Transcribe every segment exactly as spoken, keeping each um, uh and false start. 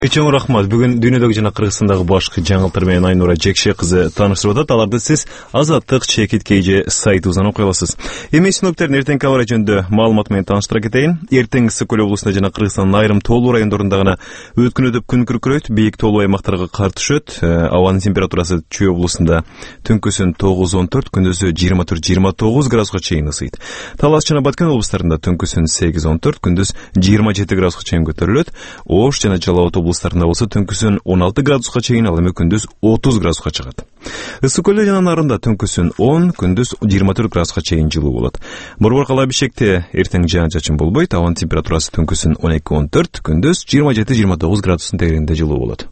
Чоң рахмат. Бүгүн дүйнөдөгү жана Кыргызстандагы башкы жаңылыктар менен Айнура Жекше кызы тааныштырып атат. Аларды сиз Азаттык чекит кейже сайтыбыздан окуй аласыз. Эми синоптиктердин эртеңки аба ырайы жөнүндө маалымат менен тааныштыра кетейин. Эртең Ысык Көл облусунда жана Кыргызстандын айрым тоолуу райондорунда гана өткүн өтүп күн күркүрөйт, бийик тоолуу аймактарга кар түшөт. Абанын температурасы Чүй облусунда түнкүсүн тогуз он төрт, күндүзү жыйырма төрт жыйырма тогуз градуска чейин ысыйт. Талас жана Баткен облустарында түнкүсүн сегиз он төрт, күндүз жыйырма жети градуска чейин көтөрүлөт. Ош жана Жалал Абад облустарында болсо түнкүсүн он алты градуска чейин, ал эми күндүз отуз градуска чыгат. Ысык Көлдө жана Нарында түнкүсүн он, күндүз жыйырма төрт градуска чейин жылуу болот. Борбор кала Бишкекте эртең жаан-чачын болбойт. Абанын температурасы түнкүсүн он эки он төрт, күндүз жыйырма жети жыйырма тогуз градустун тегерегинде жылуу болот.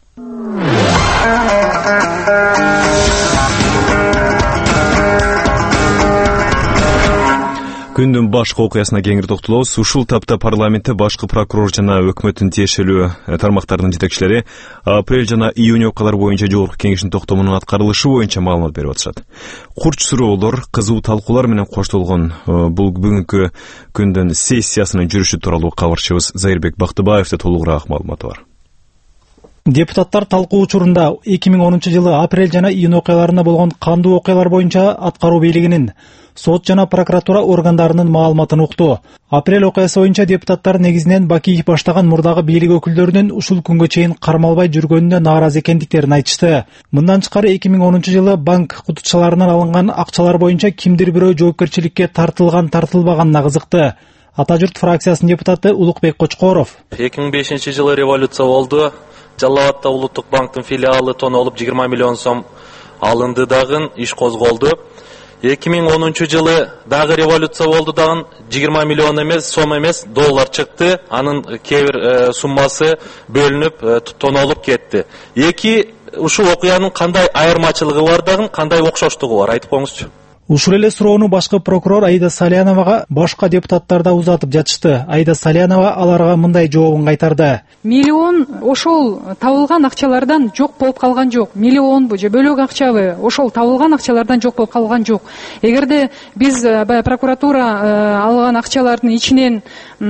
Күндүн башкы окуясына кеңири токтолобуз. Ушул тапта парламентте башкы прокурор жана өкмөттүн тиешелүү тармактарынын жетекчилери апрель жана июнь окуялары боюнча жогорку кеңештин токтомунун аткарылышы боюнча маалымат берип атышат. Курч суроолор, кызуу талкуулар менен коштолгон бул бүгүнкү күндүн сессиясынын жүрүшү тууралуу кабарчыбыз Зайырбек Бактыбаевде толугураак маалыматы бар. Депутаттар талкуу учурунда эки миң онунчу жылы апрель жана июнь окуяларында болгон кандуу окуялар боюнча аткаруу бийлигинин, сот жана прокуратура органдарынын маалыматын укту. Апрель окуясы боюнча депутаттар негизинен Бакиев баштаган мурдагы бийлик өкүлдөрүнүн ушул күнгө чейин кармалбай жүргөнүнө нааразы экендиктерин айтышты. Мындан тышкары эки миң онунчу жылы банк кутутчаларынан алынган акчалар боюнча кимдир бирөө жоопкерчиликке тартылган тартылбаганына кызыкты. Ата журт фракциясынын депутаты Улукбек Кочкоров. эки миң бешинчи жылы революция болду. Жалал Абадта Улуттук банктын филиалы тонолуп жыйырма миллион сом алынды дагы, иш козголду. эки миң онунчу жылы дагы революция болду дагы, жыйырма миллион эмес, сом эмес, доллар чыкты. Анын кээ бир э, суммасы бөлүнүп, э, тонолуп кетти. Эки ушул окуянын кандай айырмачылыгы бар дагы, кандай окшоштугу бар, айтып коюңузчу. Ушул эле суроону башкы прокурор Аида Саляновага башка депутаттар да узатып жатышты. Аида Салянова аларга мындай жообун кайтарды. Миллион ошол табылган акчалардан жок болуп калган жок. Миллионбу же бөлөк акчабы ошол табылган акчалардан жок болуп калган жок. Эгерде биз прокуратура алган акчалардын ичинен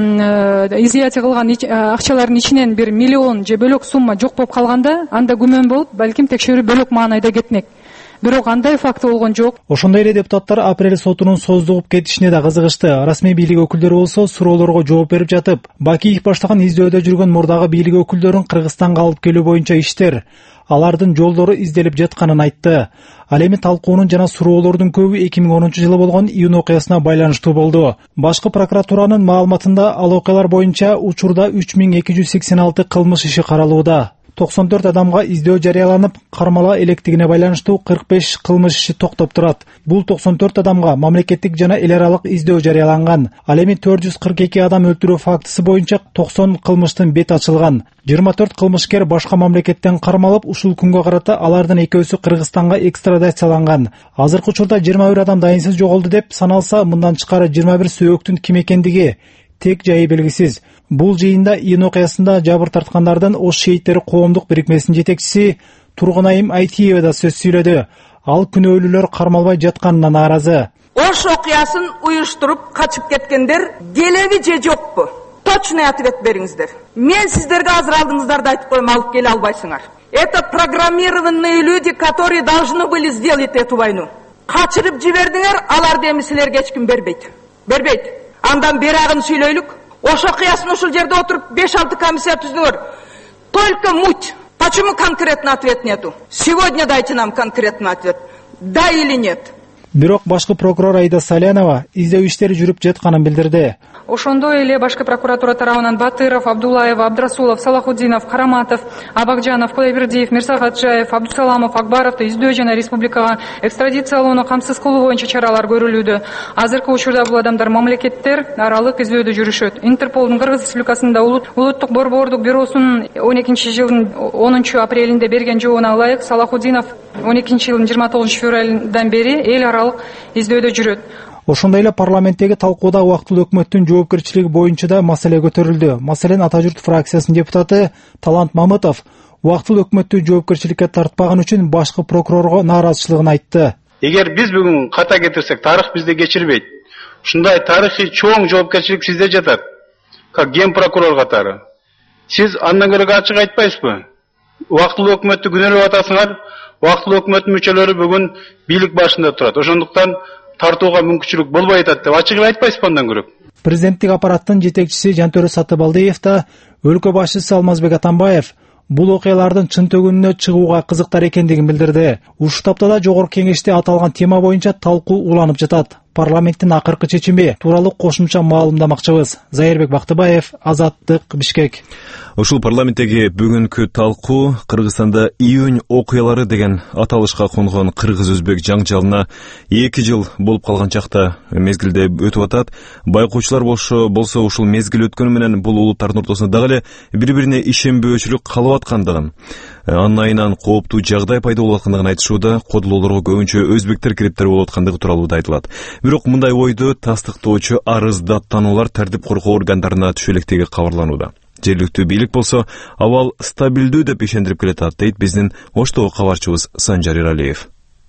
изъятие кылган акчалардын ичинен бир миллион же бөлөк сумма жок болуп калганда, анда күмөн болуп, балким текшерүү бөлөк маанайда кетмек. Бирок андай факт болгон жок. Ошондой эле депутаттар апрель сотунун создугуп кетишине да кызыгышты. Расмий бийлик өкүлдөрү болсо суроолорго жооп берип жатып, Бакиев баштаган издөөдө жүргөн мурдагы бийлик өкүлдөрүн Кыргызстанга алып келүү боюнча иштер, алардын жолдору изделип жатканын айтты. Ал эми талкуунун жана суроолордун көбү эки миң онунчу жылы болгон июнь окуясына байланыштуу болду. Башкы прокуратуранын маалыматында ал окуялар боюнча учурда үч миң эки жүз сексен алты кылмыш иши каралууда. токсон төрт адамга издөө жарыяланып, кармала электигине байланыштуу кырк беш кылмыш иши токтоп турат. Бул токсон төрт адамга мамлекеттик жана эл аралык издөө жарыяланган. Ал эми төрт жүз кырк эки адам өлтүрүү фактысы боюнча токсон кылмыштын бет ачылган. жыйырма төрт кылмышкер башка мамлекеттен кармалып, ушул күнгө карата алардын экөөсү Кыргызстанга экстрадацияланган. Азыркы учурда жыйырма бир адам дайынсыз жоголду деп саналса, мындан тышкары жыйырма бир сөөктүн ким экендиги тек жайы белгисиз. Бул жыйында июнь окуясында жабыр тарткандардын Ош шейиттери коомдук бирикмесинин жетекчиси Тургунайым Айтиева да сөз сүйлөдү. Ал күнөөлүүлөр кармалбай жатканына нааразы. Ош окуясын уюштуруп качып кеткендер келеби же жокпу? Точный ответ бериңиздер. Мен сиздерге азыр алдыңыздарда айтып коем, алып келе албайсыңар. Это программированные люди, которые должны были сделать эту войну. Качырып жибердиңер, аларды эми силерге эч ким бербейт. Бербейт. Андан берагын сүйлөйлүк. Ош окуясын ушул жерде отуруп беш алты комиссия түздүңөр. Только муть. Почему конкретный ответ нету? Сегодня дайте нам конкретный ответ. Да или нет? Бирок башкы прокурор Аида Салянова издөө иштери жүрүп жатканын билдирди. Ошондой эле башкы прокуратура тарабынан Батыров, Абдулаев, Абдрасулов, Салахуддинов, Караматов, Абакжанов, Кулайбердиев, Мирсахатжаев, Абдусаламов, Акбаровду издөө жана республикага экстрадициялоону камсыз кылуу боюнча чаралар көрүлүүдө. Азыркы учурда бул адамдар мамлекеттер аралык издөөдө жүрүшөт. Интерполдун Кыргыз Республикасында улуттук борбордук бюросунун он экинчи жылдын онунчу апрелинде берген жообуна ылайык Салахуддинов он экинчи жылдын жыйырма тогузунчу февралдан бери эл аралык издөөдө жүрөт. Ошондой эле парламенттеги талкууда убактылуу өкмөттүн жоопкерчилиги боюнча да маселе көтөрүлдү. Маселен, Ата журт фракциясынын депутаты Талант Мамытов убактылуу өкмөттү жоопкерчиликке тартпаган үчүн башкы прокурорго нааразычылыгын айтты. Эгер биз бүгүн ката кетирсек, тарых бизде кечирбейт. Ушундай тарыхый чоң жоопкерчилик сизде жатат, как ген прокурор катары. Siz andan göre açık aytpayсызбы? Wagtly hökümetти günelep atasыңар, wagtly hökümetin müçeleri bugün bilik başında turat. Ошондуктан тартууга мүмкүнчүлүк болбой атат деп ачык айтпайсызбы андан көрөп? Президенттик аппараттын жетекчиси Жантөрө Сатыбалдиев да, өлкө башчысы Алмазбек Атамбаев бул окуялардын чын төгүнүнө чыгууга кызыктар экендигин билдирди. Ушул таптада жогорку кеңеште аталган тема боюнча талкуу уланып жатат. Парламенттин акыркы чечими тууралуу кошумча маалымдамакчыбыз. Зайырбек Бактыбаев, Азаттык, Бишкек. Ушул парламенттеги бүгүнкү талкуу Кыргызстанда июнь окуялары деген аталышка конгон кыргыз-өзбек жаңжалына эки жыл болуп калган чакта мезгилде өтүп атат. Байкоочулар болсо ушул мезгил өткөнү менен бул улуттардын ортосунда дагы эле бири-бирине ишенбөөчүлүк калып аткандыгын, анын айынан кооптуу жагдай пайда болуп аткандыгын айтышууда, кодулоолорго көбүнчө өзбектер кириптер болуп аткандыгы тууралуу да айтылат. Бирок мындай ойду тастыктоочу арыз даттануулар тартип коргоо органдарына түшө электиги кабарланууда. Жергиликтүү бийлик болсо абал стабилдүү деп ишендирип келатат, дейт биздин Оштогу кабарчыбыз Санжар Иралиев.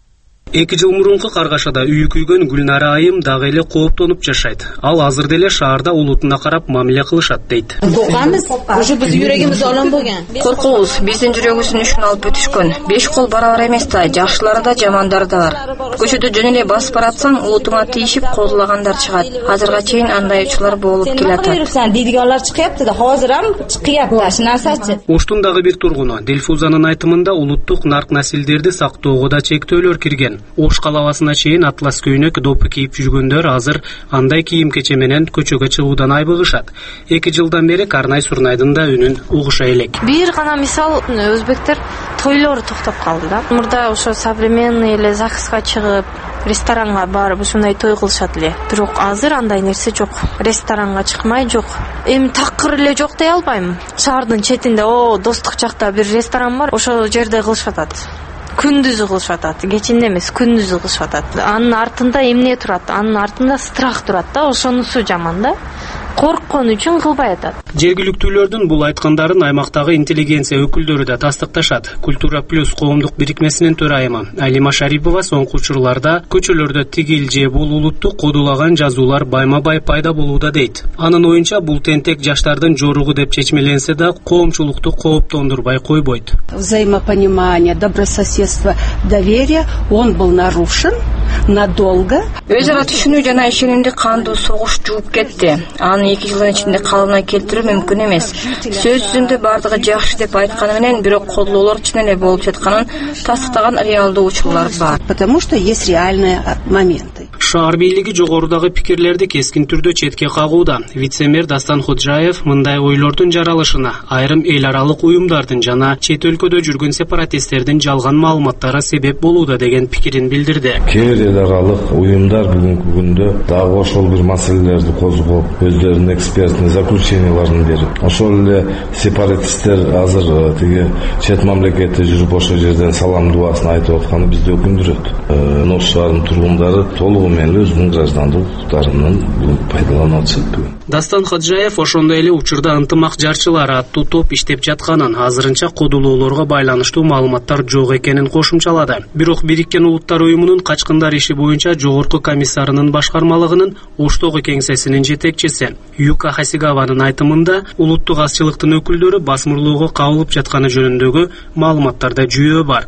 Эки жыл мурунку Каргашада үйү күйгөн Гүлнара айым дагы эле кооптонуп жашайт. Ал азыр деле шаарда улутуна карап мамиле кылышат, дейт. Коркамыз, уже биз жүрөгүбүз алам болгон. Коркобуз, биздин жүрөгүбүздүн үчүн алып өтүшкөн. Беш кол барабар эмес да, жакшылары да, жамандары да бар. Көчөдө жөн эле басып баратсаң, улутуңа тийишип козулагандар чыгат. Азырга чейин андай учурлар болуп келатат. Дидигалар чыгыпты да, азыр ам чыгып нарсачы. Оштун дагы бир тургуну Дилфузанын айтымында улуттук нарк насилдерди сактоого да чектөөлөр кирген. Ош калабасына чейин атлас көйнөк допу кийип жүргөндөр азыр андай кийим-кече менен көчөгө чыгуудан айбыгышат. Эки жылдан бери Карнай Сурнайдын да үнүн угуша элек. Бир гана мисал, өзбектер тойлору токтоп калды да. Мурда ошо современный эле ЗАГСка чыгып, ресторанга барып ушундай той кылышат эле. Бирок азыр андай нерсе жок. Ресторанга чыкмай жок. Эми такыр эле жок дей албайм. Шаардын четинде о достук жакта бир ресторан бар, ошол жерде кылышып атат. Күндүзү кылышып атат, кечинде эмес, күндүзү кылышып атат. Анын артында эмне турат? Анын артында страх турат да, ошонусу жаман да. Корккон үчүн кылбай атат. Жергиликтүүлөрдүн бул айткандарын аймактагы интеллигенция өкүлдөрү да тастыкташат. Культура плюс коомдук бирикмесинин төрайымы Алима Шарипова соңку учурларда көчөлөрдө тигил же бул улутту кодулаган жазуулар байма-бай пайда болууда, дейт. Анын оюнча бул тентек жаштардын жоругу деп чечмеленсе да, коомчулукту кооптондурбай койбойт. Взаимопонимание, добрососедство, доверие, он был нарушен надолго. Өз ара түшүнүү жана ишенимди кандуу согуш жууп кетти. Аны эки жылдын ичинде калыбына келтирүү мүмкүн эмес. Сөз жүзүндө бардыгы жакшы деп айтканы менен, бирок колдоолор чын эле болуп жатканын тастыктаган реалдуу учурлар бар. Потому что есть реальные моменты. Шаар бийлиги жогорудагы пикирлерди кескин түрдө четке кагууда. Вице-мэр Дастан Ходжаев мындай ойлордун жаралышына айрым эл аралык уюмдардын жана чет өлкөдө жүргөн сепаратисттердин жалган маалыматтары себеп болууда деген пикирин билдирди. Кээ бир эл аралык уюмдар бүгүнкү күндө дагы ошол бир маселелерди козгоп, өздөрүнүн экспертный заключенияларын берип, ошол эле сепаратисттер азыр тиги чет мамлекетте жүрүп ошол жерден салам дубасын айтып атканы бизди өкүндүрөт. Ош шаарынын тургундары толугу менен өзүнүн граждандык укуктарынан пайдаланып атышат. Дастан Ходжаев ошондой эле учурда ынтымак жарчылары аттуу топ иштеп жатканын, азырынча кодулоолорго байланыштуу маалыматтар жок экенин кошумчалады. Бирок Бириккен Улуттар уюмунун качкындар иши боюнча жогорку комиссарынын башкармалыгынын Оштогу кеңсесинин жетекчиси Юка Хасигаванын айтымында, улуттук азчылыктын өкүлдөрү басмырлоого кабылып жатканы жөнүндөгү маалыматтарда жүйөө бар.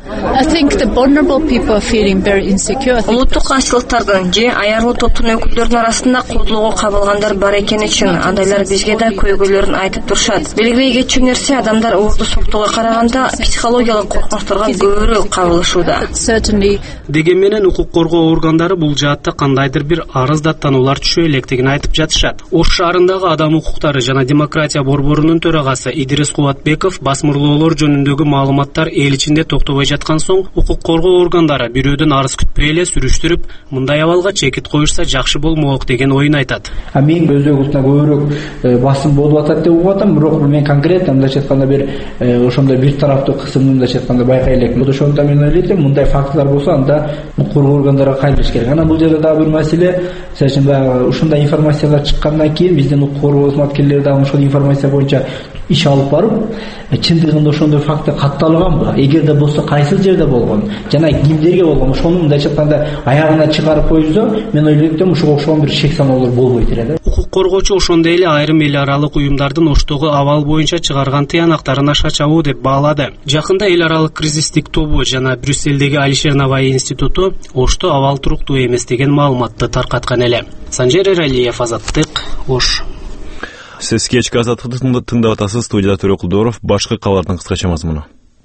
Улуттук азчылыктардын же аярлуу топтун өкүлдөрүнүн арасында кодулоого кабылгандар бар экени үчүн андайлар бизге да көйгөйлөрүн айтып турушат. Белгилей кетчү нерсе, адамдар уурду соктоого караганда психологиялык коркунучтарга көбүрөөк кабылышууда. Деген менен укук коргоо органдары бул жаатта кандайдыр бир арыз даттануулар түшө электигин айтып жатышат. Ош шаарындагы адам укуктары жана демократия борборунун төрагасы Идрис Кубатбеков басмырлоолор жөнүндөгү маалыматтар эл ичинде токтобой жаткан соң, укук коргоо органдары бирөөдөн арыз күтпөй эле сүрүштүрүп, мындай абалга чекит коюшса жакшы болмок деген ойун айтат. Мен өз өкүлтүнө көбүрөөк басым болуп атат деп угуп атам, бирок мен конкретно мындайча айтканда бир ошондой бир тараптуу кысымды мындайча айтканда байкай элекмин. Ошондо мен ойлойм, мындай фактылар болсо, анда укук коргоо органдарга кайрылыш керек. Анан бул жерде дагы бир маселе, мисалы баягы ушундай информациялар чыккандан кийин биздин укук коргоо кызматкерлери дагы ошол информация боюнча иш алып барып, чындыгында ошондой факты катталганбы, эгерде болсо кайсыл жерде болгон жана кимдерге болгон, ошону мындайча айтканда аягына чыгарып коюлса, мен ойлойм, ушуга окшогон бир шек саноолор болбойт эле да. Укук коргоочу ошондой эле айрым эл аралык уюмдардын Оштогу абал боюнча чыгарган тыянактарын аша чабуу деп баалады. Жакында эл аралык кризистик тобу жана Брюсселдеги Алишер Наваи институту Ошто абал туруктуу эмес деген маалыматты таркаткан эле. Санжер Эралиев, Азаттык, Ош. Сиз кечки Азаттыкты тыңдап атасыз. Студияда Төрө Кулдоров. Башкы кабарлардын кыскача мазмуну.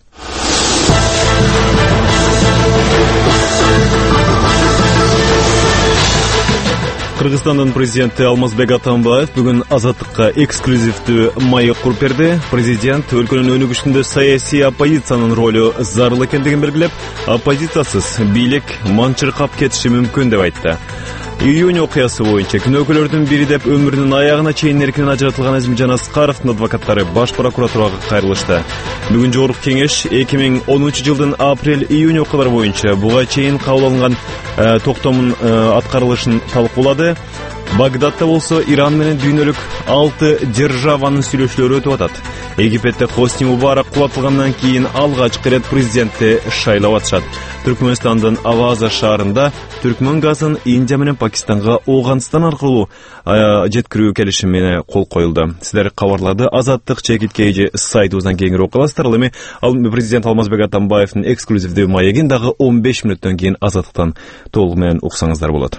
Кыргызстандын президенти Алмазбек Атамбаев бүгүн Азаттыкка эксклюзивдүү маек куруп берди. Президент өлкөнүн өнүгүшүндө саясий оппозициянын ролу зарыл экендигин белгилеп, оппозициясыз бийлик манчыркап кетиши мүмкүн деп айтты. Июнь окуясы боюнча күнөөкөлөрдүн бири деп өмүрүнүн аягына чейин эркинен ажыратылган Азимжан Аскаровдун адвокаттары Баш прокуратурага кайрылышты. Бүгүн жогорку кеңеш эки миң онунчу жылдын апрель-июнь окуялары боюнча буга чейин кабыл алынган э, токтомдун э, аткарылышын талкуулады. Багдадта болсо Иран менен дүйнөлүк алты державанын сүйлөшүүлөрү өтүп атат. Египетте Хосни Мубарак кулатылгандан кийин алгачкы ирет президентти шайлап атышат. Түркмөнстандын Аваза шаарында түркмөн газын Индия менен Пакистанга Ооганстан аркылуу жеткирүү келишимине кол коюлду. Сиздер кабарларды Азаттык чекиткейжи сайтыбыздан кеңири окуп аласыздар. Ал эми ал президент Алмазбек Атамбаевдин эксклюзивдүү маегин дагы он беш мүнөттөн кийин Азаттыктан толугу менен уксаңыздар болот.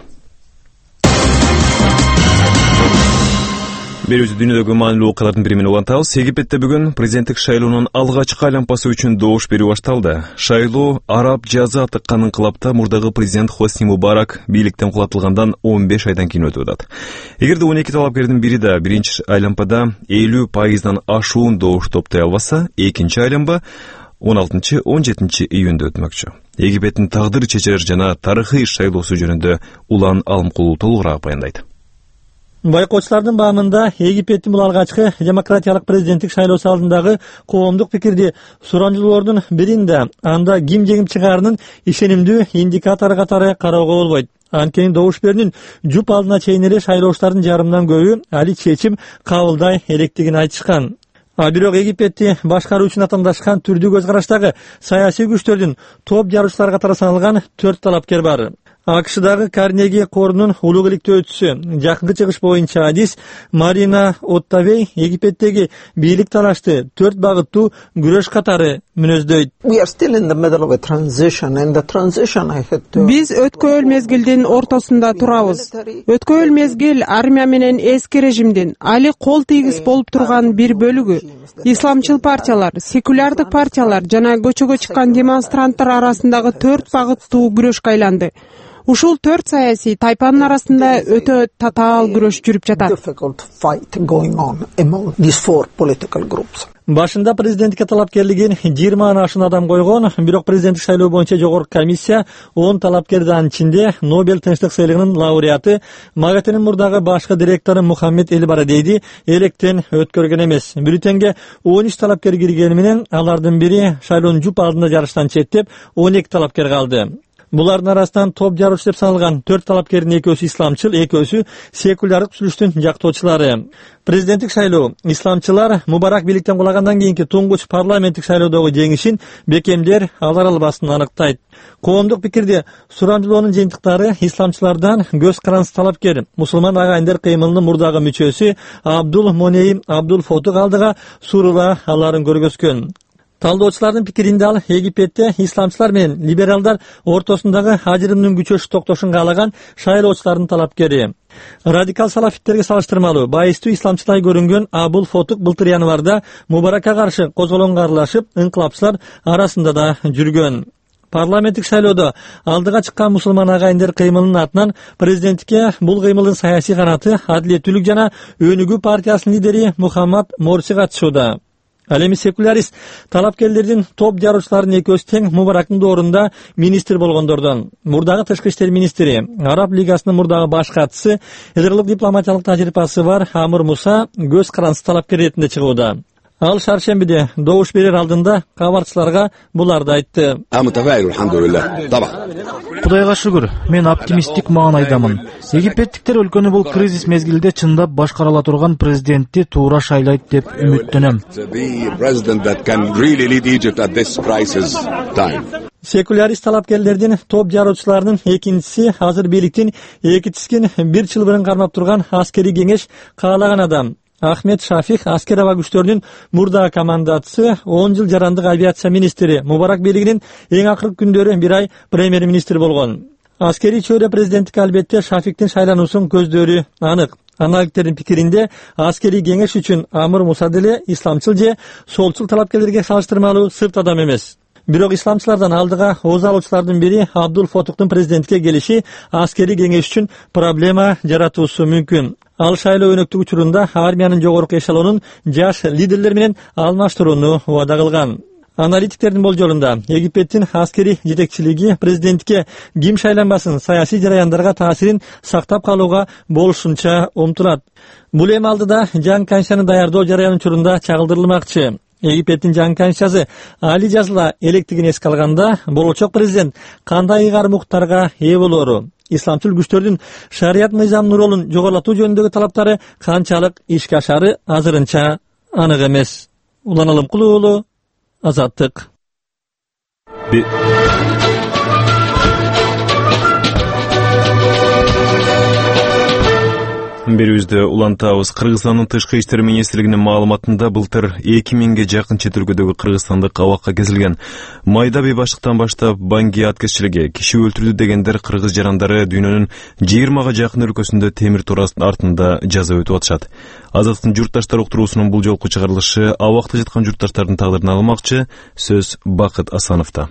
Берүүбүз дүйнөдөгү маанилүү окуялардын бири менен улантабыз. Египетте бүгүн президенттик шайлоонун алгачкы айланпасы үчүн добуш берүү башталды. Шайлоо араб жазы атыккан инкылапта мурдагы президент Хосни Мубарак бийликтен кулатылгандан он беш айдан кийин өтүп атат. Эгерде он эки талапкердин бири да биринчи айланпада элүү пайыздан ашуун добуш топтой албаса, экинчи айланпа он алтынчы он жетинчи июнда өтмөкчү. Египеттин тагдыр чечерер жана тарыхый шайлоосу жөнүндө Улан Алымкулуу толугураак баяндайт. Байкоочулардын баамында Египеттин бул алгачкы демократиялык президенттик шайлоосу алдындагы коомдук пикирди сурамжылоордун биринде анда ким жеңип чыгаарынын ишенимдүү индикатору катары кароого болбойт. Анткени добуш берүүнүн жуп алдына чейин эле шайлоочулардын жарымдан көбү али чечим кабылдай электигин айтышкан. А бирок Египетти башкаруу үчүн атамдашкан түрдүү көз караштагы саясий күчтөрдүн топ жарыштар катары саналган төрт талапкер бар. АКШдагы Карнеги корунун улуг иликтөөчүсү, жакынкы чыгыш боюнча адис Марина Оттавей Египеттеги бийлик талашты төрт багыттуу күрөш катары мүнөздөйт. Биз өткөн мезгилдин ортосунда турабыз. Өткөн мезгил армия менен эски режимдин али кол тийгиз болуп турган бир бөлүгү исламчыл партиялар, секулярдык партиялар жана көчөгө чыккан демонстранттар арасындагы төрт багыттуу күрөшкө айланды. Ушул төрт саясий тайпанын арасында өтө татаал күрөш жүрүп жатат. Башында президенттикке талапкерлигин жыйырмадан ашуун адам койгон, бирок президенттик шайлоо боюнча жогорку комиссия он талапкердин ичинде Нобель тынчтык сыйлыгынын лауреаты МАГАТЭнин мурдагы башкы директору Мухаммед Элбарадейди электен өткөргөн эмес. Бюллетенге он үч талапкер киргени менен алардын бири шайлоонун жуп алдында жарыштан четтеп он эки талапкер калды. Булардын арасынан топ жарыш деп саналган төрт талапкердин экөөсү исламчыл, экөөсү секулярлык сүйлөштүн жактоочулары. Президенттик шайлоо исламчылар Мубарак бийликтен кулагандан кийинки туңгуч парламенттик шайлоодогу жеңишин бекемдер алар албасын аныктайт. Коомдук пикирде сурамжылоонун жыйынтыктары исламчылардан көз карансыз талапкер мусулман агайындар кыймылынын мурдагы мүчөсү Абдул Монейм Абдул Фотук алдыга сурула аларын көргөзгөн. Талдоочулардын пикиринде ал Египетте исламчылар менен либералдар ортосундагы ажырымдын күчөшүп токтошун каалаган шайлоочулардын талапкери. Радикал салафиттерге салыштырмалуу байыстуу исламчылай көрүнгөн Абул Фотук былтыр январда Мубаракка каршы козголоңго аралашып, инкылапчылар арасында да жүргөн. Парламенттик шайлоодо алдыга чыккан мусулман агайындар кыймылынын атынан президенттикке бул кыймылдын саясий канаты Адилеттүүлүк жана Өнүгүү партиясынын лидери Мухаммад Морси катышууда. Ал эми секулярист талапкерлердин топ жарыштарынын экөөсү тең Мубарактын доорунда министр болгондордон. Мурдагы тышкы иштер министри, Араб лигасынын мурдагы баш катчысы, элдик дипломатиялык тажрыйбасы бар Амыр Муса көз карансыз талапкер ретинде чыгууда. Ал шаршембиде добуш берер алдында кабарчыларга буларды айтты. Кудайга шүгүр, мен оптимисттик маанайдамын. Египеттиктер өлкөнү бул кризис мезгилде чындап башкара ала турган президентти туура шайлайт деп үмүттөнөм. Sekulaрист талапкерлердин топ жаруучуларынын экинчиси азыр бийликтин эки тизгин бир чылбырын кармап турган аскерий кеңеш каалаган адам. Ахмед Шафих аскер аба күчтөрүнүн мурда командатысы, он жыл жарандык авиация министри, Мубарак бийлигинин эң акыркы күндөрү бир ай премьер-министр болгон. Аскерий чөйрө президенттикке албетте Шафиктин шайлануусун көздөрү анык. Аналитиктердин пикиринде, аскерий кеңеш үчүн Амыр Муса деле исламчыл же солчул талапкерлерге салыштырмалуу сырт адам эмес. Бирок исламчылардан алдыга ооз алуучулардын бири Абдул Фотуктун президенттикке келиши аскерий кеңеш үчүн проблема жаратуусу мүмкүн. Ал шайлоо өнөктүк учурунда армиянын жогорку эшелонун жаш лидерлер менен алмаштырууну убада кылган. Аналитиктердин болжолунда Египеттин аскерий жетекчилиги президентке ким шайланбасын саясий жараяндарга таасирин сактап калууга болушунча умтулат. Бул эми алдыда жаңы конституцияны даярдоо жараян учурунда чагылдырылмакчы. Египеттин жаңы конституциясы али жазыла электигин эске алганда болочок президент кандай ыйгарым-укуктарга ээ болору, исламчыл күчтөрдүн шарият мыйзамынын ролун жогорулатуу жөнүндөгү талаптары канчалык ишке ашары азырынча анык эмес. Улан Алымкулуу уулу, Азаттык. Берүүбүздө улантабыз. Кыргызстандын тышкы иштер министрлигинин маалыматында былтыр эки миңге жакын чет өлкөдөгү кыргызстандык абакка кезилген. Майда бейбаштыктан баштап банги аткезчилиги, киши өлтүрдү дегендер кыргыз жарандары дүйнөнүн жыйырмага жакын өлкөсүндө темир тор артында жаза өтүп атышат. Азаттыктын журтташтар уктуруусунун бул жолку чыгарылышы абакта жаткан журтташтардын тагдырын алмакчы. Сөз Бакыт Асановдо.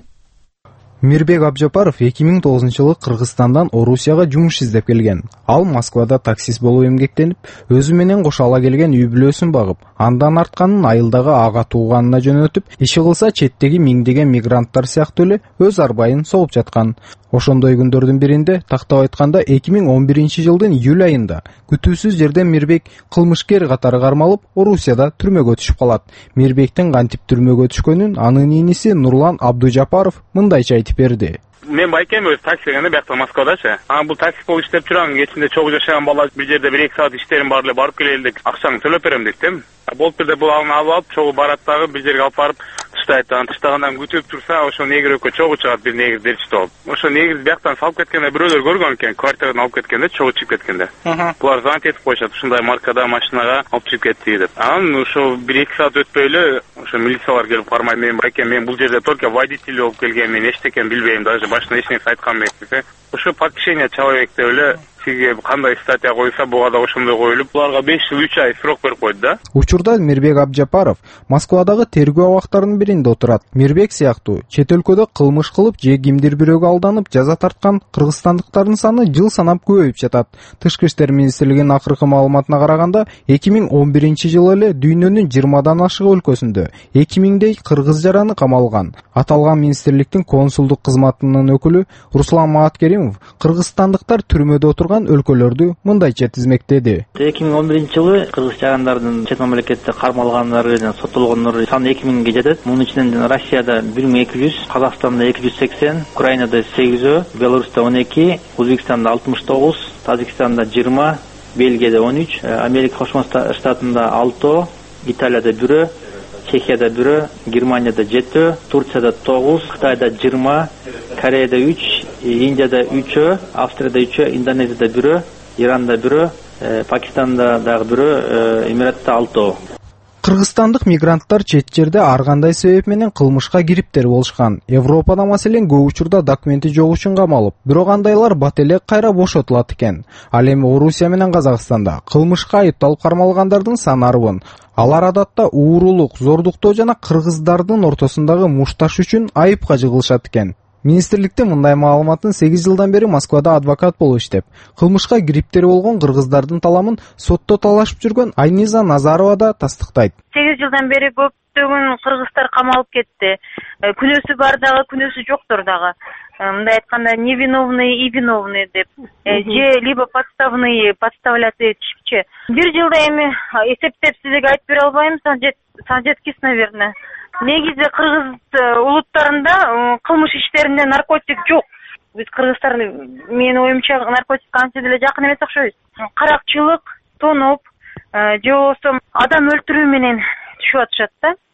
Мирбек Абжапаров эки миң тогузунчу жылы Кыргызстандан Орусияга жумуш издеп келген. Ал Москвада таксист болуп эмгектенип, өзү менен кошо ала келген үй бүлөсүн багып, андан артканын айылдагы ага тууганына жөнөтүп, иши кылса четтеги миңдеген мигранттар сыяктуу эле өз арбайын согуп жаткан. Ошондой күндөрдүн биринде, тактап айтканда эки миң он биринчи жылдын июль айында күтүүсүз жерден Мирбек кылмышкер катары кармалып, Орусияда түрмөгө түшүп калат. Мирбектин кантип түрмөгө түшкөнүн анын иниси Нурлан Абдужапаров мындайча айтып берди. Мен байкем өз таксигенде биякта Москвадачы. Анан бул такси болуп иштеп жүрөм, кечинде чогуу жашаган бала бир жерде бир эки саат иштерим бар эле, барып келели деп акчаңды төлөп берем дедим. Болуп бирде бул аны алып алып, чогуу барат дагы бир жерге алып барып таштайт. Анан таштагандан күтүп турса, ошо негир экөө чогуу чыгат, бир негир дерчти болуп. Ошо негир бияктан салып кеткенде бирөөлөр көргөн экен, квартирадан алып кеткенде, чогуу чыгып кеткенде. Булар звонить этип коюшат, ушундай маркада машинага алып чыгып кетти деп. Анан ошо бир эки саат өтпөй эле ошо милициялар келип кармай, мен байкем, мен бул жерде только водитель болуп келген, мен эчтекен билбейм, даже башына эч нерсе айткан эмес десе. Ошо подпишение человек деп эле сизге кандай статья койса, буга да ошондой коюлуп, буларга беш жыл үч ай срок берип койду да. Учурда Мирбек Абжапаров Москвадагы тергөө абактарынын биринде отурат. Мирбек сыяктуу чет өлкөдө кылмыш кылып же кимдир бирөөгө алданып жаза тарткан кыргызстандыктардын саны жыл санап көбөйүп жатат. Тышкы иштер министрлигинин акыркы маалыматына караганда, эки миң он биринчи жылы эле дүйнөнүн жыйырмадан ашык өлкөсүндө эки миңдей кыргыз жараны камалган. Аталган министрликтин консулдук кызматынын өкүлү Руслан Мааткеримов кыргызстандыктар түрмөдө отурган өлкөлөрдү мындайча тизмектеди. эки миң он биринчи жылы кыргыз жарандардын чет мамлекетте кармалгандары жана соттолгондору саны эки миңге жетет. Мунун ичинен Россияда бир миң эки жүз, Казакстанда эки жүз сексен, Украинада сегизөө, Беларусьта он эки, Өзбекстанда алтымыш тогуз, Тажикстанда жыйырма, Бельгияда он үч, Америка Кошмо Штатында алты, Италияда бирөө, Чехияда бирөө, Германияда жети, Турцияда тогуз, Кытайда жыйырма, Кореяда үч, Индияда үчөө, Австрияда үчөө, Индонезияда бирөө, Иранда бирөө, Пакистанда дагы бирөө, Эмиратта алты. Кыргызстандык мигранттар чет жерде ар кандай себеп менен кылмышка кириптер болушкан. Европада маселен көп учурда документи жок үчүн камалып, бирок андайлар бат эле кайра бошотулат экен. Ал эми Орусия менен Казакстанда кылмышка айыпталып кармалгандардын саны арбын. Алар адатта уурулук, зордуктоо жана кыргыздардын ортосундагы мушташ үчүн айыпка жыгылышат экен. Министрликте мындай маалыматын сегиз жылдан бери Москвада адвокат болуп иштеп, кылмышка кириптер болгон кыргыздардын таламын сотто талашып жүргөн Айниза Назарова да тастыктайт. сегиз жылдан бери көптөгөн кыргыздар камалып кетти. Күнөөсү бар дагы, күнөөсү жоктор дагы. Мындай айтканда, невиновный и виновный деп, же либо подставный, подставлять этишипчи. Бир жылда эми эсептеп сизге айтып бере албайм, санжеткис, наверное. Негизи кыргыз улуттарында кылмыш иштеринде наркотик жок. Биз кыргыздар, менин оюмча, наркотикке анча деле жакын эмес окшойбуз. Каракчылык, тоноп, же болбосо адам өлтүрүү менен түшүп атышат да.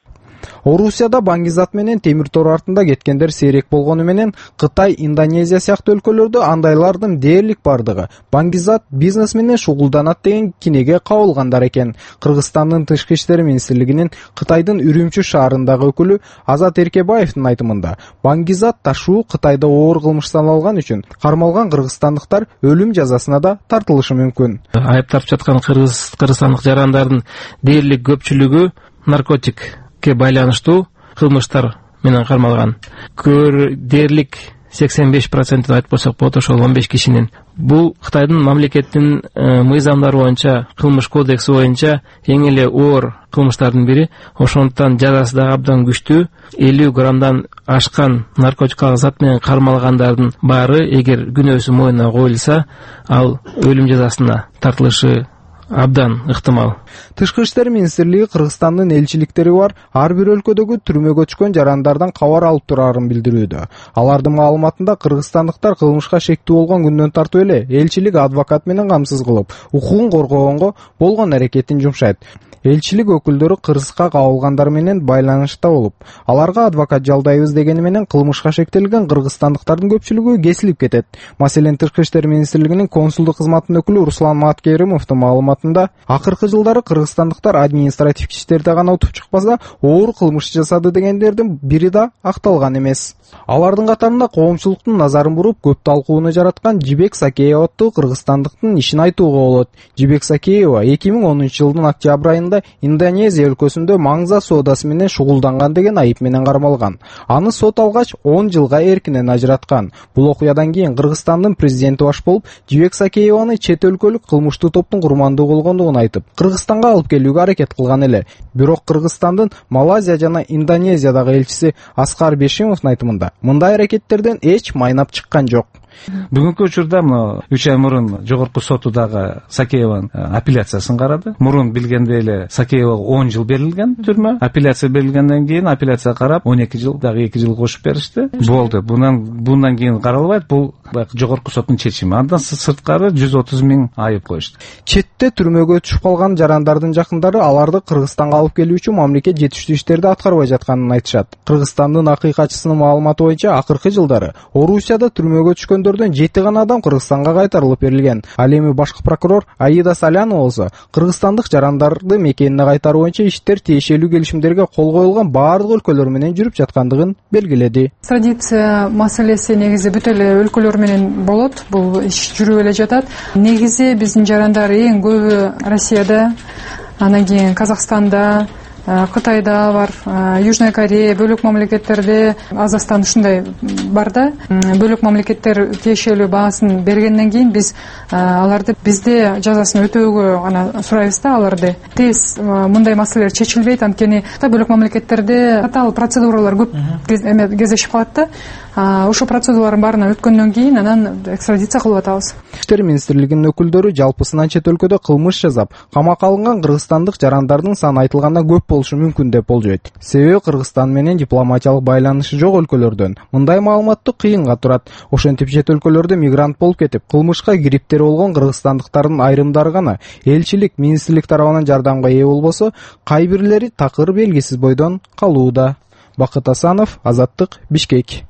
Орусияда Баңгизат менен темир тор артында кеткендер сейрек болгону менен Кытай, Индонезия сыяктуу өлкөлөрдө андайлардын дээрлик бардыгы Баңгизат бизнес менен шугулданат деген кинеге кабылгандар экен. Кыргызстандын тышкы иштер министрлигинин Кытайдын Үрүмчү шаарындагы өкүлү Азат Эркебаевдин айтымында, Баңгизат ташуу Кытайда оор кылмыш саналган үчүн кармалган кыргызстандыктар өлүм жазасына да тартылышы мүмкүн. Айыпталып жаткан кыргызстандык жарандардын дээрлик көпчүлүгү наркотикке байланыштуу кылмыштар менен кармалган. Көр дээрлик сексен беш процентин айтып койсок болот, ошол он беш кишинин. Бул Кытайдын мамлекеттин мыйзамдары боюнча, кылмыш кодекси боюнча эң эле оор кылмыштардын бири. Ошондуктан жазасы да абдан күчтүү. элүү граммдан ашкан наркотикалык зат менен кармалгандардын баары эгер күнөөсү мойнуна коюлса, ал өлүм жазасына тартылышы абдан ыктымал. Тышкы иштер министрлиги Кыргызстандын элчиликтери бар ар бир өлкөдөгү түрмөгө түшкөн жарандардан кабар алып турарын билдирүүдө. Алардын маалыматында кыргызстандыктар кылмышка шектүү болгон күндөн тартып эле элчилик адвокат менен камсыз кылып, укугун коргогонго болгон аракетин жумшайт. Элчилик өкүлдөрү кыргызга кабылгандар менен байланышта болуп, аларга адвокат жалдайбыз дегени менен кылмышка шектелген кыргызстандыктардын көпчүлүгү кесилип кетет. Маселен, Тышкы иштер министрлигинин консулдук кызматынын өкүлү Руслан Маткеримовдун маалыматында, акыркы жылдары кыргызстандыктар административ иштерде гана утуп чыкпаса, оор кылмыш жасады дегендердин бири да акталган эмес. Алардын катарында коомчулуктун назарын буруп, көп талкууну жараткан Жибек Сакеева аттуу кыргызстандыктын ишин айтууга болот. Жибек Сакеева эки миң онунчу жылдын октябрь айында Индонезия өлкөсүндө маңза соодасы менен шугулданган деген айып менен кармалган. Аны сот алгач он жылга эркинен ажыраткан. Бул окуядан кийин Кыргызстандын президенти баш болуп, Жибек Сакееваны чет өлкөлүк кылмыштуу топтун курмандуу болгондугун айтып, Кыргызстанга алып келүүгө аракет кылган эле. Бирок Кыргызстандын Малайзия жана Индонезиядагы элчиси Аскар Бешимовдун айтымында, мындай аракеттерден эч майнап чыккан жок. Бүгүнкү учурда үч ай мурун жогорку соту дагы Сакееванын апелляциясын карады. Мурун билгендей эле Сакеевага он жыл берилген түрмө. Апелляция берилгенден кийин апелляция карап он эки жыл дагы эки жыл кошуп беришти. Болду. Бунан бундан кийин каралбайт. Бул жогорку соттун чечими. Андан сырткары жүз отуз миң айып коюшту. Четте түрмөгө түшүп калган жарандардын жакындары аларды Кыргызстанга алып келүү үчүн мамлекет жетиштүү иштерди аткарбай жатканын айтышат. Кыргызстандын акыйкатчысынын маалыматы боюнча, акыркы жылдары Орусияда түрмөгө түшкөндөрдөн жети гана адам Кыргызстанга кайтарылып берилген. Ал эми башкы прокурор Аида Салянова болсо, кыргызстандык жарандарды мекенине кайтаруу боюнча иштер тиешелүү келишимдерге кол коюлган баардык өлкөлөр менен жүрүп жаткандыгын белгиледи. Экстрадиция маселеси негизи бүт эле өлкөлөр менен болот. Бул иш жүрүп эле жатат. Негизи биздин жарандар эң көбү Россияда, анан кийин Казакстанда, Кытайда бар, Южная Корея, бөлөк мамлекеттерде, Азастан ушундай бар да. Бөлөк мамлекеттер тиешелүү баасын бергенден кийин биз аларды бизде жазасын өтөөгө гана сурайбыз да аларды. Тез мындай маселелер чечилбейт, анткени бөлөк мамлекеттерде катаал процедуралар көп кезешип калат да. Ошо процедуралардын баарына өткөндөн кийин анан экстрадиция кылып атабыз. Иштер министрлигинин өкүлдөрү жалпысынан чет өлкөдө кылмыш жасап, камакка алынган кыргызстандык жарандардын саны айтылгандан көп болушу мүмкүн деп болжойт. Себеби Кыргызстан менен дипломатиялык байланышы жок өлкөлөрдөн мындай маалыматты кыйынга турат. Ошентип чет өлкөлөрдө мигрант болуп кетип, кылмышка кириптери болгон кыргызстандыктардын айрымдары гана элчилик, министрлик тарабынан жардамга ээ болбосо, кай бирлери такыр белгисиз бойдон калууда. Бакыт Асанов, Азаттык, Бишкек.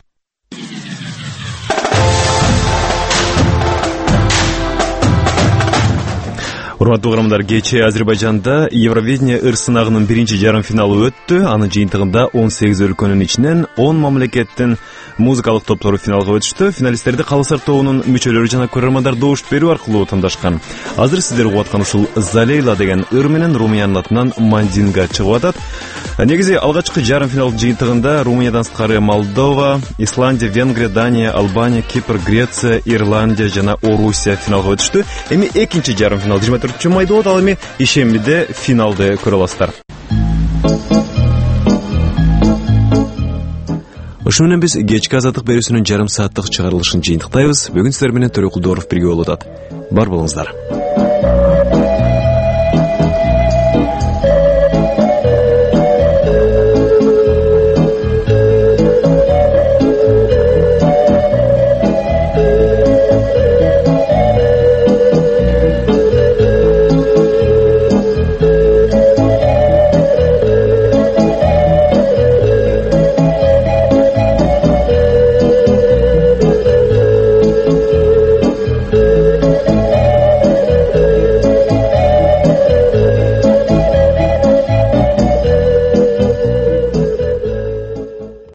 Урматтуу угармандар, кечээ Азербайжанда Евровидение ыр сынагынын биринчи жарым финалы өттү. Анын жыйынтыгында он сегиз өлкөнүн ичинен он мамлекеттин музыкалык топтору финалга өтүштү. Финалисттерди Калысар тобунун мүчөлөрү жана көрөрмандар добуш берүү аркылуу тандашкан. Азыр сиздер угуп аткан ушул Залейла деген ыр менен Румыниянын атынан Мандинга чыгып атат. Негизи алгачкы жарым финал жыйынтыгында Румыниядан сырткары Молдова, Исландия, Венгрия, Дания, Албания, Кипр, Греция, Ирландия жана Орусия финалга өтүштү. Эми экинчи жарым финал жыйырма төртүнчү майда болот. Ал эми ишембиде финалды көрө аласыздар. Ошо менен биз кечки азаттык берүүсүнүн жарым сааттык чыгарылышын жыйынтыктайбыз. Бүгүн сиздер менен Төрөкул Дооров бирге болуп атат. Бар болуңуздар.